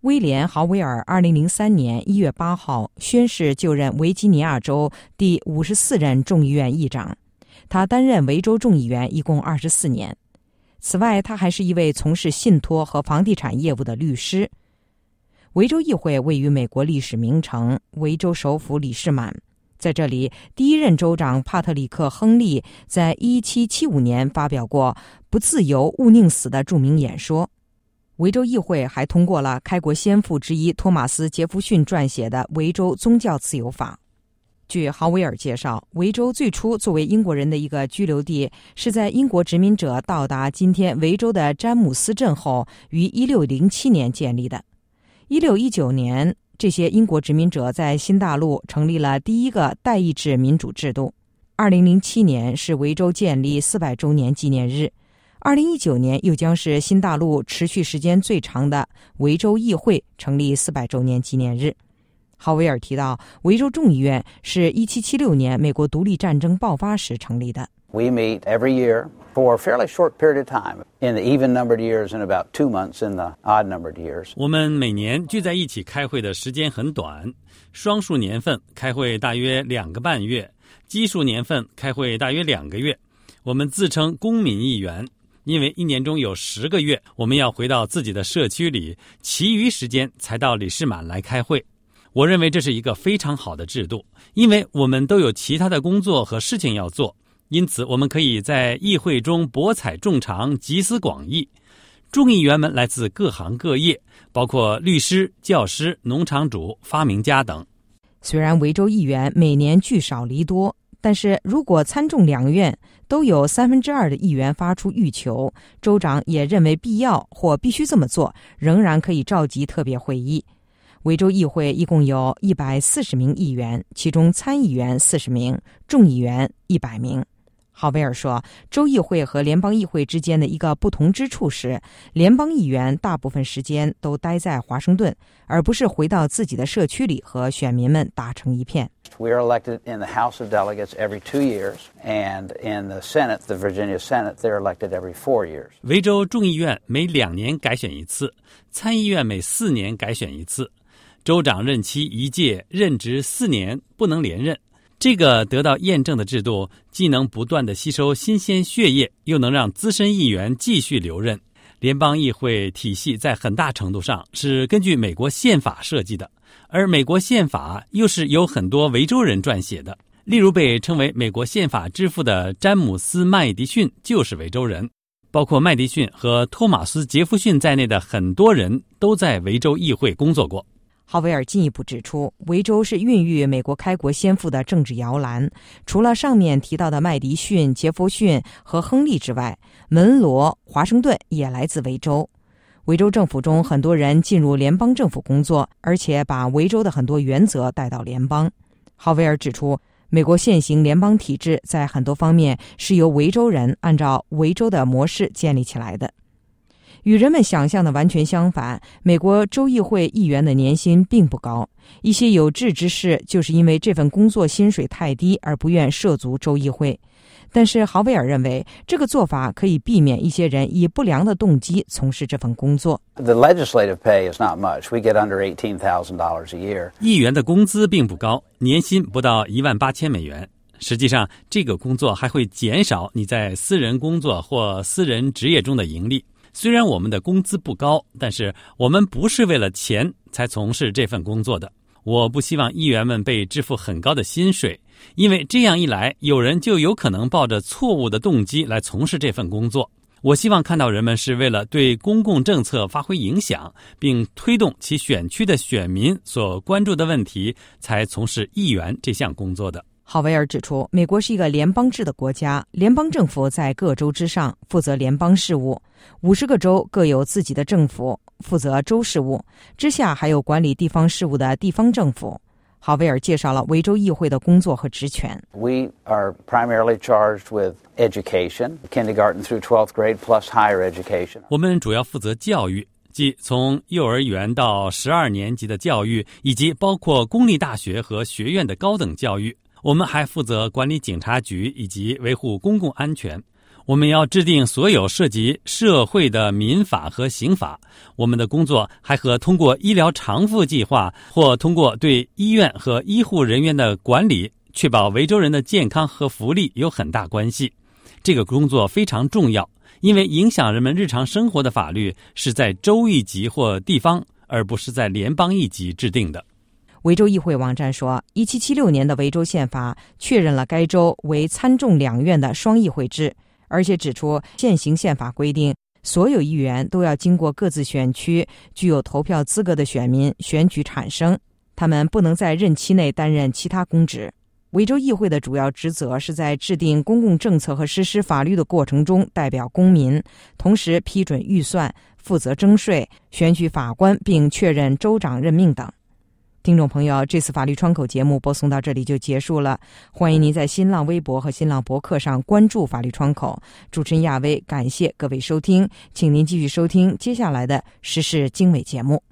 威廉·豪维尔2003年1月8号宣誓就任维吉尼亚州第54任众议院议长，他担任维州众议员一共24年。此外，他还是一位从事信托和房地产业务的律师。维州议会位于美国历史名城维州首府里士满，在这里，第一任州长帕特里克·亨利在1775年发表过“不自由勿宁死”的著名演说。维州议会还通过了开国先父之一托马斯·杰弗逊撰写的《维州宗教自由法》。据豪维尔介绍，维州最初作为英国人的一个居留地，是在英国殖民者到达今天维州的詹姆斯镇后，于1607年建立的。1619年，这些英国殖民者在新大陆成立了第一个代议制民主制度。2007年是维州建立400周年纪念日。2019年又将是新大陆持续时间最长的维州议会成立400周年纪念日。豪维尔提到，维州众议院是1776年美国独立战争爆发时成立的。 We meet every year for a fairly short period of time, in the even-numbered years and about 2 months in the odd-numbered years. 我们每年聚在一起开会的时间很短，双数年份开会大约2个半月，奇数年份开会大约2个月。我们自称公民议员，因为一年中有10个月我们要回到自己的社区里，其余时间才到里士满来开会。我认为这是一个非常好的制度，因为我们都有其他的工作和事情要做，因此我们可以在议会中博采众长，集思广益。众议员们来自各行各业，包括律师、教师、农场主、发明家等。 虽然维州议员每年聚少离多，但是如果参众两院都有2/3的议员发出欲求，州长也认为必要或必须这么做，仍然可以召集特别会议。维州议会一共有140名议员，其中参议员40名，众议员100名。豪维尔说，州议会和联邦议会之间的一个不同之处是，联邦议员大部分时间都待在华盛顿，而不是回到自己的社区里和选民们打成一片。 We are elected in the House of Delegates every 2 years, and in the Senate, the Virginia Senate, they're elected every 4 years. 维州众议院每2年改选一次，参议院每4年改选一次。州长任期1届，任职4年，不能连任。这个得到验证的制度，既能不断地吸收新鲜血液，又能让资深议员继续留任。联邦议会体系在很大程度上是根据美国宪法设计的，而美国宪法又是由很多维州人撰写的。例如被称为美国宪法之父的詹姆斯·麦迪逊就是维州人，包括麦迪逊和托马斯·杰弗逊在内的很多人都在维州议会工作过。 豪维尔进一步指出，维州是孕育美国开国先父的政治摇篮，除了上面提到的麦迪逊、杰弗逊和亨利之外，门罗、华盛顿也来自维州。维州政府中很多人进入联邦政府工作，而且把维州的很多原则带到联邦。豪维尔指出，美国现行联邦体制在很多方面是由维州人按照维州的模式建立起来的。与人们想象的完全相反，美国州议会议员的年薪并不高，一些有志之士就是因为这份工作薪水太低而不愿涉足州议会。但是豪维尔认为，这个做法可以避免一些人以不良的动机从事这份工作。 The legislative pay is not much. We get under $18,000 a year. 议员的工资并不高，年薪不到18000美元。实际上，这个工作还会减少你在私人工作或私人职业中的盈利。虽然我们的工资不高，但是我们不是为了钱才从事这份工作的。我不希望议员们被支付很高的薪水，因为这样一来，有人就有可能抱着错误的动机来从事这份工作。我希望看到人们是为了对公共政策发挥影响，并推动其选区的选民所关注的问题，才从事议员这项工作的。 豪维尔指出，美国是一个联邦制的国家，联邦政府在各州之上负责联邦事务，50个州各有自己的政府，负责州事务，之下还有管理地方事务的地方政府。豪维尔介绍了维州议会的工作和职权。 We are primarily charged with education, kindergarten through 12th grade plus higher education. 我们主要负责教育，即从幼儿园到12年级的教育，以及包括公立大学和学院的高等教育。我们还负责管理警察局以及维护公共安全。 我们要制定所有涉及社会的民法和刑法。我们的工作还和通过医疗偿付计划或通过对医院和医护人员的管理，确保维州人的健康和福利有很大关系。这个工作非常重要，因为影响人们日常生活的法律是在州一级或地方，而不是在联邦一级制定的。 维州议会网站说，1776年的维州宪法确认了该州为参众两院的双议会制，而且指出现行宪法规定，所有议员都要经过各自选区具有投票资格的选民选举产生，他们不能在任期内担任其他公职。维州议会的主要职责是在制定公共政策和实施法律的过程中代表公民，同时批准预算、负责征税、选举法官并确认州长任命等。听众朋友，这次法律窗口节目播送到这里就结束了，欢迎您在新浪微博和新浪博客上关注法律窗口。主持人亚薇，感谢各位收听，请您继续收听接下来的时事经纬节目。